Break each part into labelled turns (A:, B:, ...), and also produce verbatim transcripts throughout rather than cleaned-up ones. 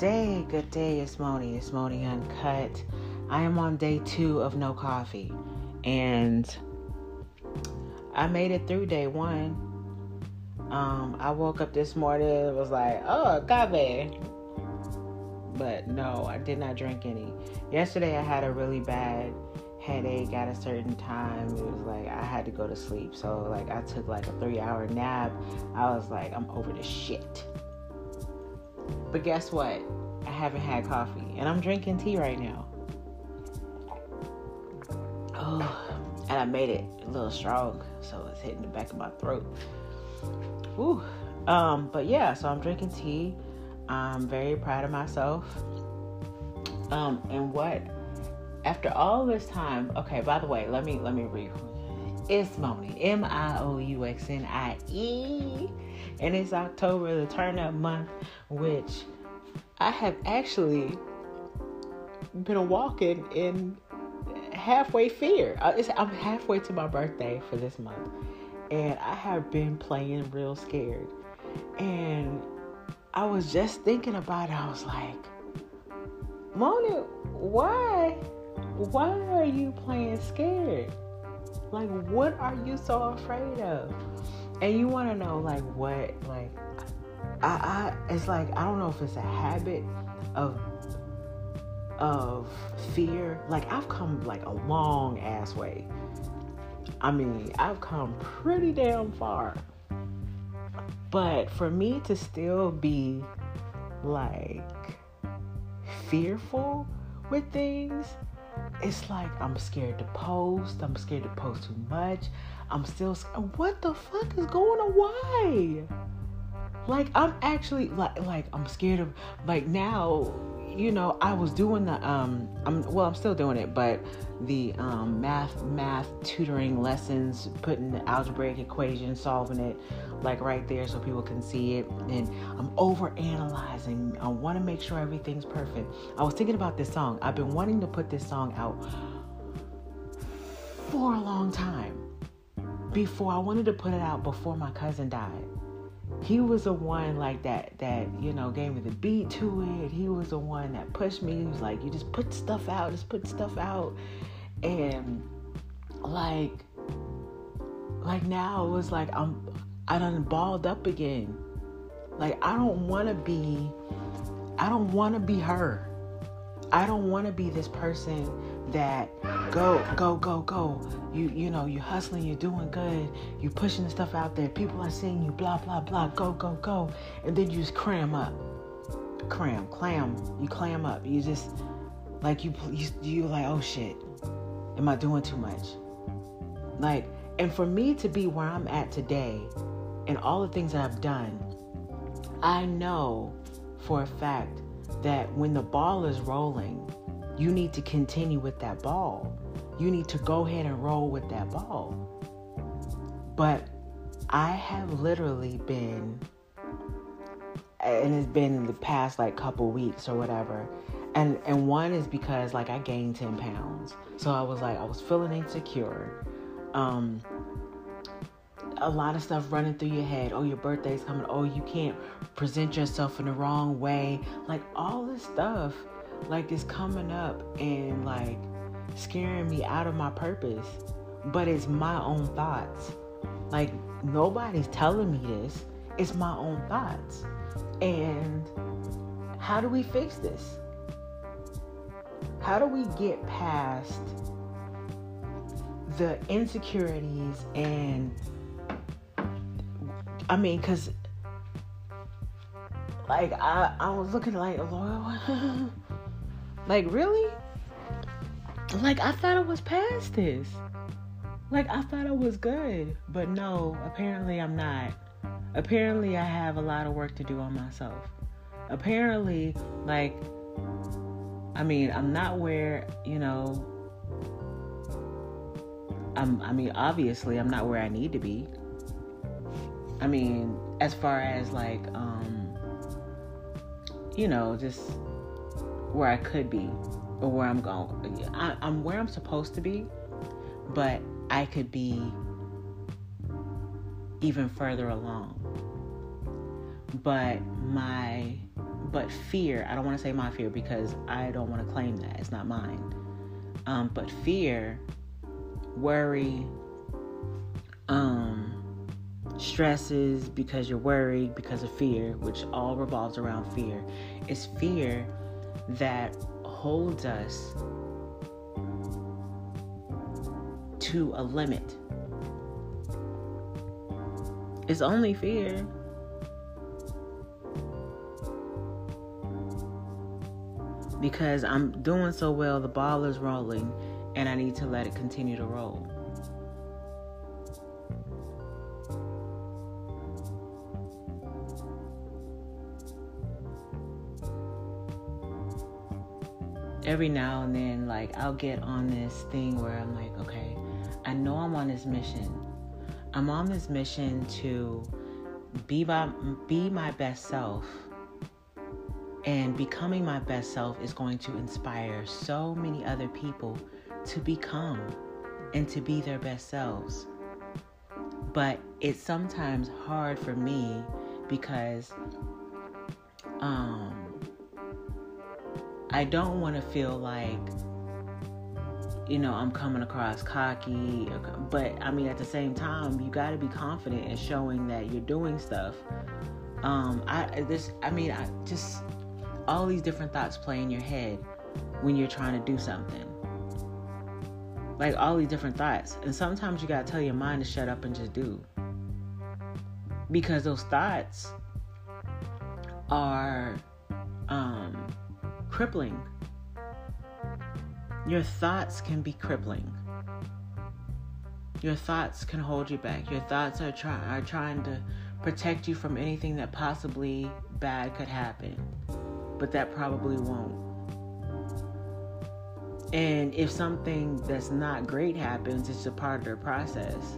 A: day, good day. It's Moni. It's Moni Uncut. I am on day two of no coffee, and I made it through day one. Um, I woke up this morning and was like, oh, coffee. But no, I did not drink any. Yesterday I had a really bad headache at a certain time. It was like I had to go to sleep. So like I took like a three hour nap. I was like, I'm over the shit. But guess what? I haven't had coffee and I'm drinking tea right now. Oh, and I made it a little strong, so it's hitting the back of my throat. Woo. Um, but yeah, so I'm drinking tea. I'm very proud of myself. Um, and what, after all this time, okay, by the way, let me, let me read. It's Moni, M I O U X N I E, and it's October, the turn up month, which I have actually been walking in halfway fear. I'm halfway to my birthday for this month, and I have been playing real scared. And I was just thinking about it. I was like, Moni, why? Why are you playing scared? Like, what are you so afraid of? And you want to know, like, what? Like, I, I, it's like, I don't know if it's a habit of, of fear. Like, I've come, like, a long ass way. I mean, I've come pretty damn far. But for me to still be, like, fearful with things, it's like I'm scared to post. I'm scared to post too much. I'm still, what the fuck is going on? Why? Like, I'm actually, like, like I'm scared of, like, now, you know, I was doing the, um, I'm, well, I'm still doing it, but the um, math, math tutoring lessons, putting the algebraic equation, solving it, like, right there so people can see it. And I'm over analyzing. I want to make sure everything's perfect. I was thinking about this song. I've been wanting to put this song out for a long time. Before, I wanted to put it out before my cousin died. He was the one like that, that, you know, gave me the beat to it. He was the one that pushed me. He was like, you just put stuff out, just put stuff out. And like, like now it was like, I'm, I done balled up again. Like, I don't want to be, I don't want to be her. I don't want to be this person that go, go, go, go. You, you know, you're hustling, you're doing good, you're pushing the stuff out there. People are seeing you, blah, blah, blah, go, go, go. And then you just cram up. Cram, clam, you clam up. You just, like, you, you, you like, oh shit, am I doing too much? Like, and for me to be where I'm at today and all the things that I've done, I know for a fact that when the ball is rolling, you need to continue with that ball. You need to go ahead and roll with that ball. But I have literally been, and it's been in the past like couple weeks or whatever. And and one is because like I gained ten pounds. So I was like, I was feeling insecure. Um, a lot of stuff running through your head. Oh, your birthday's coming. Oh, you can't present yourself in the wrong way. Like all this stuff like is coming up and like scaring me out of my purpose. But it's my own thoughts. Like nobody's telling me this. It's my own thoughts. And how do we fix this? How do we get past the insecurities and I mean, cause like I, I was looking like, Lord, like really? Like I thought I was past this. Like I thought I was good, but no, apparently I'm not. Apparently I have a lot of work to do on myself. Apparently, like, I mean, I'm not where, you know, I'm, I mean, obviously I'm not where I need to be. I mean, as far as like, um, you know, just where I could be or where I'm going. I, I'm where I'm supposed to be, but I could be even further along. But my but fear, I don't want to say my fear because I don't want to claim that. It's not mine. Um, but fear, worry, um, stresses because you're worried because of fear, which all revolves around fear. It's fear that holds us to a limit. It's only fear. Because I'm doing so well, the ball is rolling, and I need to let it continue to roll. Every now and then, like, I'll get on this thing where I'm like, okay, I know I'm on this mission. I'm on this mission to be my, be my best self. And becoming my best self is going to inspire so many other people to become and to be their best selves. But it's sometimes hard for me because um, I don't want to feel like, you know, I'm coming across cocky. But, I mean, at the same time, you got to be confident in showing that you're doing stuff. Um, I this, I mean, I just... all these different thoughts play in your head when you're trying to do something. Like all these different thoughts. And sometimes you gotta tell your mind to shut up and just do. Because those thoughts are um, crippling. Your thoughts can be crippling. Your thoughts can hold you back. Your thoughts are, try- are trying to protect you from anything that possibly bad could happen. But that probably won't. And if something that's not great happens, it's a part of the process.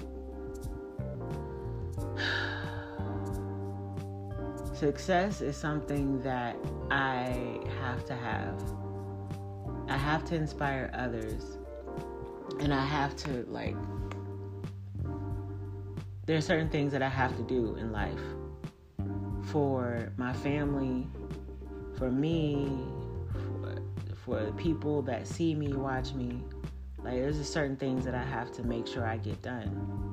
A: Success is something that I have to have. I have to inspire others. And I have to, like, there are certain things that I have to do in life. For my family, for me, for, for the people that see me, watch me. Like, there's just certain things that I have to make sure I get done.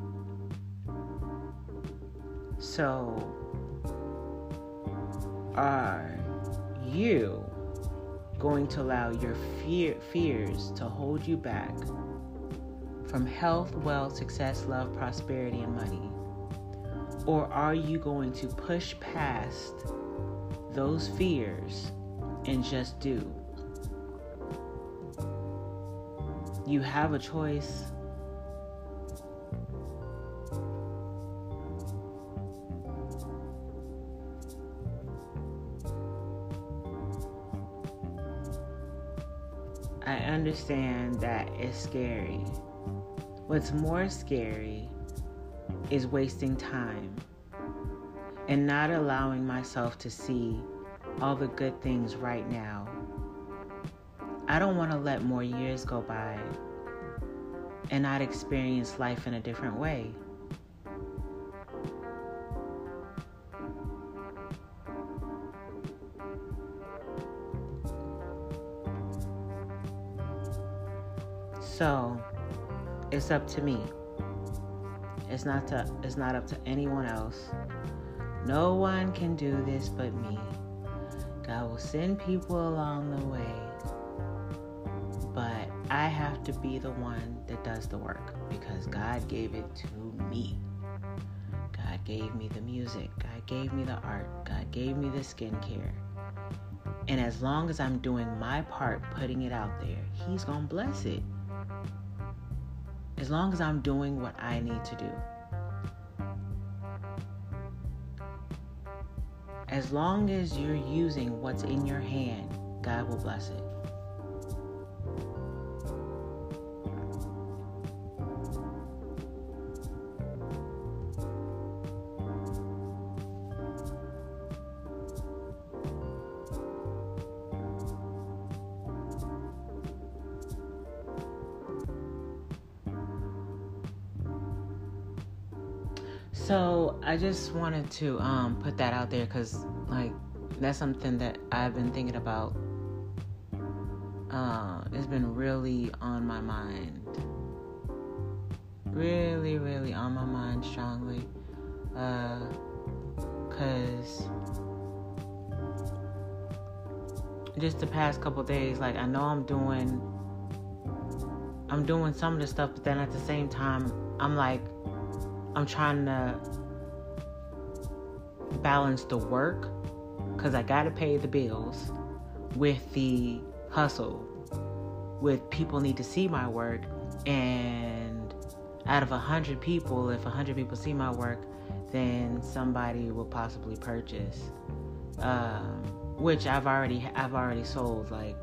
A: So, are you going to allow your fear, fears to hold you back from health, wealth, success, love, prosperity, and money? Or are you going to push past those fears and just do? You have a choice. I understand that it's scary. What's more scary is wasting time and not allowing myself to see all the good things right now. I don't want to let more years go by and not experience life in a different way. So, it's up to me. It's not to, it's not up to anyone else. No one can do this but me. God will send people along the way, but I have to be the one that does the work because God gave it to me. God gave me the music. God gave me the art. God gave me the skincare. And as long as I'm doing my part, putting it out there, He's gonna bless it. As long as I'm doing what I need to do. As long as you're using what's in your hand, God will bless it. So I just wanted to um, put that out there because, like, that's something that I've been thinking about. Uh, it's been really on my mind. Really, really on my mind strongly. Uh, cause just the past couple days, like I know I'm doing, I'm doing some of the stuff, but then at the same time, I'm like, I'm trying to balance the work, cause I gotta pay the bills, with the hustle, with people need to see my work, and out of a hundred people, if a hundred people see my work, then somebody will possibly purchase. Um, which I've already, I've already sold. Like,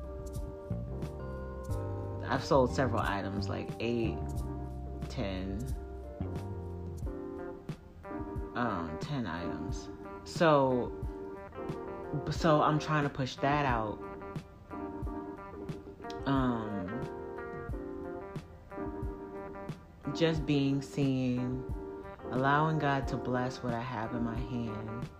A: I've sold several items, like eight, ten, um, ten items. So, so I'm trying to push that out. Um, just being seen, allowing God to bless what I have in my hand.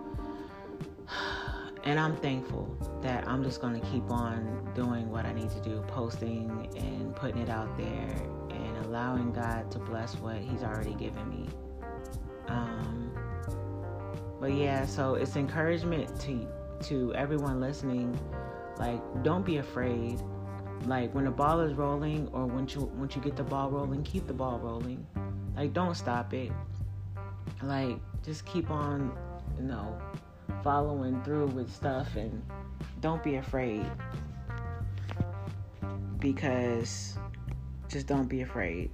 A: And I'm thankful that I'm just going to keep on doing what I need to do, posting and putting it out there and allowing God to bless what He's already given me. Um, but yeah, so it's encouragement to to everyone listening. Like, don't be afraid. Like, when the ball is rolling, or once you once you get the ball rolling, keep the ball rolling. Like, don't stop it. Like, just keep on, you know, following through with stuff, and don't be afraid, because just don't be afraid.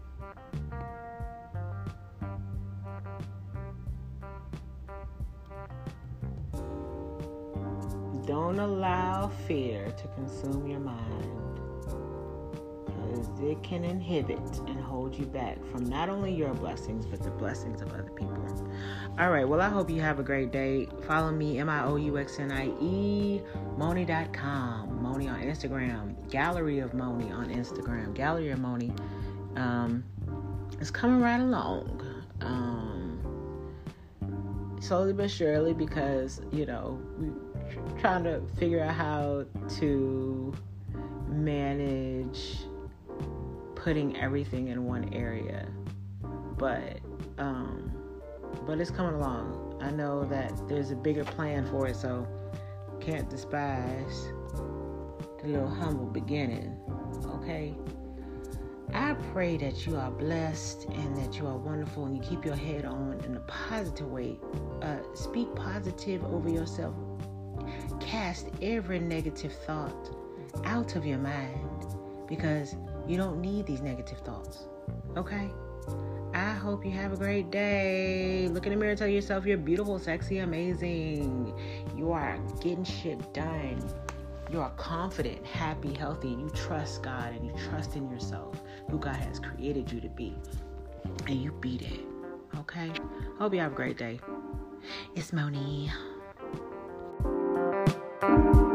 A: Don't allow fear to consume your mind, because it can inhibit and hold you back from not only your blessings, but the blessings of other people. All right, well, I hope you have a great day. Follow me, M I O U X N I E, Moni dot com, Moni on Instagram, Gallery of Moni on Instagram, Gallery of Moni. Um, it's coming right along. Um, slowly but surely, because, you know, we trying to figure out how to manage putting everything in one area, but um but it's coming along. I know that there's a bigger plan for it, so can't despise the little humble beginning. Okay, I pray that you are blessed and that you are wonderful, and you keep your head on in a positive way. Uh, speak positive over yourself. Cast every negative thought out of your mind, because you don't need these negative thoughts. Okay? I hope you have a great day. Look in the mirror, tell yourself you're beautiful, sexy, amazing. You are getting shit done. You are confident, happy, healthy, and you trust God, and you trust in yourself, who God has created you to be. And you beat it. Okay? Hope you have a great day. It's Moni. Thank you.